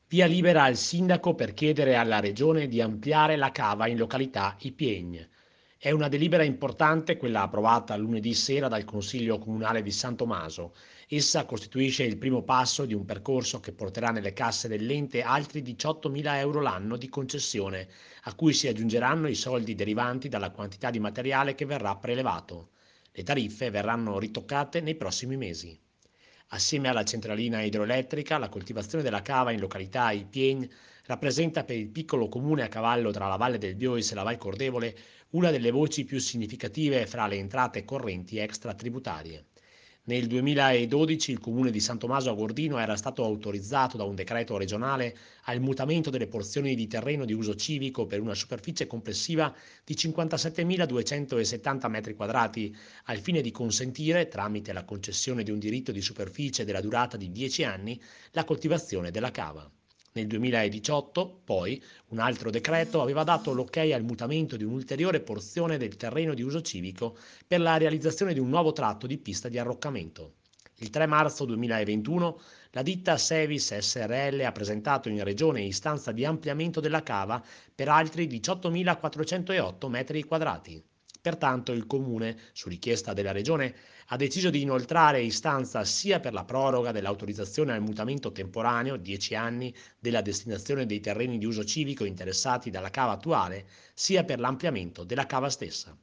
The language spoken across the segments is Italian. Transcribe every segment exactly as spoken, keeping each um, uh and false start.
Via libera al sindaco per chiedere alla regione di ampliare la cava in località Ipiegn. È una delibera importante quella approvata lunedì sera dal Consiglio Comunale di San Tommaso. Essa costituisce il primo passo di un percorso che porterà nelle casse dell'ente altri diciottomila euro l'anno di concessione, a cui si aggiungeranno i soldi derivanti dalla quantità di materiale che verrà prelevato. Le tariffe verranno ritoccate nei prossimi mesi. Assieme alla centralina idroelettrica, la coltivazione della cava in località Ipiegn rappresenta per il piccolo comune a cavallo tra la Valle del Biois e la Val Cordevole una delle voci più significative fra le entrate correnti extratributarie. Nel duemiladodici il comune di San Tommaso a Gordino era stato autorizzato da un decreto regionale al mutamento delle porzioni di terreno di uso civico per una superficie complessiva di cinquantasettemiladuecentosettanta metri quadrati, al fine di consentire, tramite la concessione di un diritto di superficie della durata di dieci anni, la coltivazione della cava. Nel duemiladiciotto, poi, un altro decreto aveva dato l'ok al mutamento di un'ulteriore porzione del terreno di uso civico per la realizzazione di un nuovo tratto di pista di arroccamento. Il tre marzo duemilaventuno la ditta Sevis S R L ha presentato in regione istanza di ampliamento della cava per altri diciottomilaquattrocentootto metri quadrati. Pertanto il Comune, su richiesta della Regione, ha deciso di inoltrare istanza sia per la proroga dell'autorizzazione al mutamento temporaneo, dieci anni, della destinazione dei terreni di uso civico interessati dalla cava attuale, sia per l'ampliamento della cava stessa.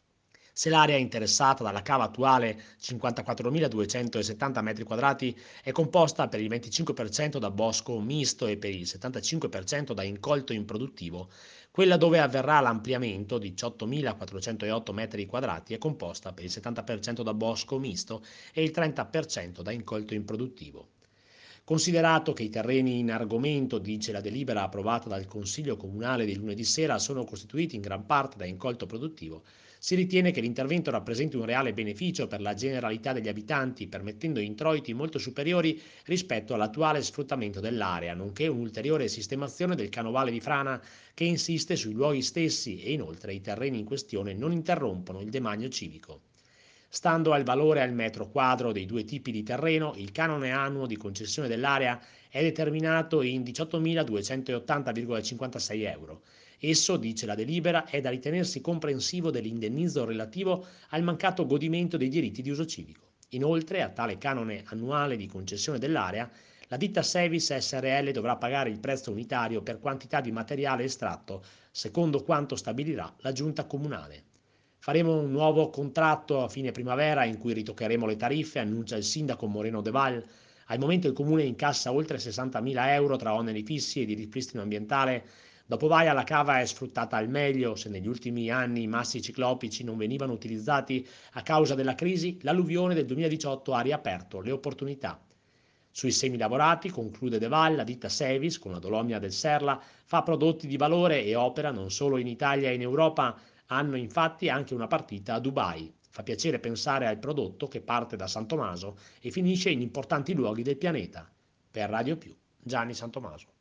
Se l'area interessata dalla cava attuale, cinquantaquattromiladuecentosettanta metri quadrati, è composta per il venticinque per cento da bosco misto e per il settantacinque per cento da incolto improduttivo, quella dove avverrà l'ampliamento, diciottomilaquattrocentootto metri quadrati, è composta per il settanta per cento da bosco misto e il trenta per cento da incolto improduttivo. Considerato che i terreni in argomento, dice la delibera approvata dal Consiglio Comunale di lunedì sera, sono costituiti in gran parte da incolto produttivo, si ritiene che l'intervento rappresenti un reale beneficio per la generalità degli abitanti, permettendo introiti molto superiori rispetto all'attuale sfruttamento dell'area, nonché un'ulteriore sistemazione del canovale di frana che insiste sui luoghi stessi e inoltre i terreni in questione non interrompono il demanio civico. Stando al valore al metro quadro dei due tipi di terreno, il canone annuo di concessione dell'area è determinato in diciottomiladuecentottanta virgola cinquantasei euro. Esso, dice la delibera, è da ritenersi comprensivo dell'indennizzo relativo al mancato godimento dei diritti di uso civico. Inoltre, a tale canone annuale di concessione dell'area, la ditta Sevis S R L dovrà pagare il prezzo unitario per quantità di materiale estratto, secondo quanto stabilirà la giunta comunale. Faremo un nuovo contratto a fine primavera in cui ritoccheremo le tariffe, annuncia il sindaco Moreno De Val. Al momento il comune incassa oltre sessantamila euro tra oneri fissi e di ripristino ambientale. Dopo Vaia la cava è sfruttata al meglio. Se negli ultimi anni i massi ciclopici non venivano utilizzati a causa della crisi, l'alluvione del duemiladiciotto ha riaperto le opportunità. Sui semi lavorati, conclude De Val, la ditta Sevis, con la Dolomia del Serla, fa prodotti di valore e opera non solo in Italia e in Europa, hanno infatti anche una partita a Dubai. Fa piacere pensare al prodotto che parte da San Tommaso e finisce in importanti luoghi del pianeta. Per Radio Più, Gianni Santomaso.